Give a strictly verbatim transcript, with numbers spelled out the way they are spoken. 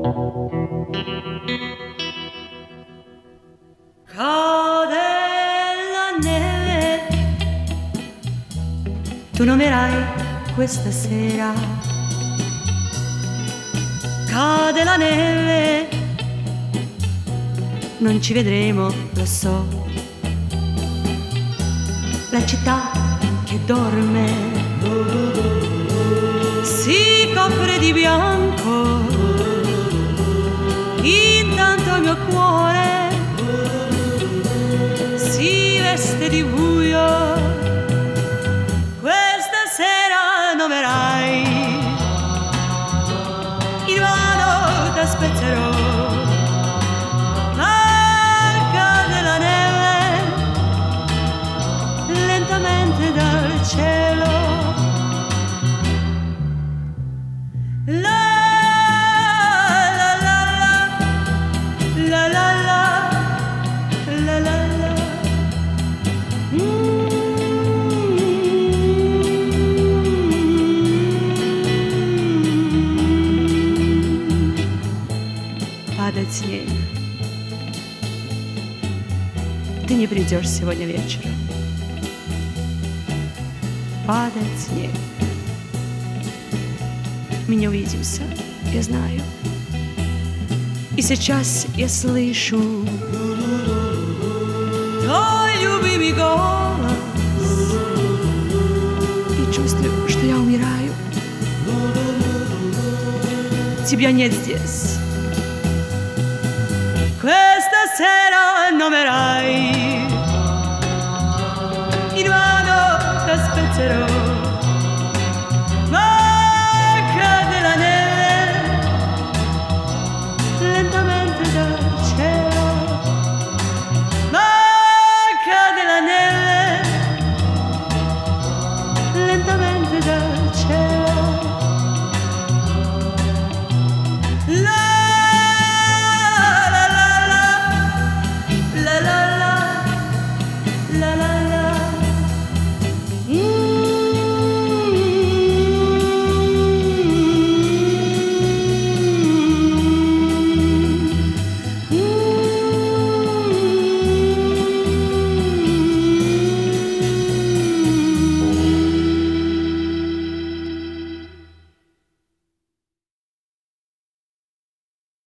Cade la neve, tu non verrai questa sera. Cade la neve, non ci vedremo, lo so. La città che dorme si copre di bianco, intanto il mio cuore si veste di buio. Questa sera non verrai, invano t'aspetterò. Ma cade la neve lentamente dal cielo. La Падать снег. Ты не придешь сегодня вечером. Падает снег. Мы не увидимся, я знаю. И сейчас я слышу твой любимый голос и чувствую, что я умираю. Тебя нет здесь. Questa sera non verrai, invano t'aspetterò.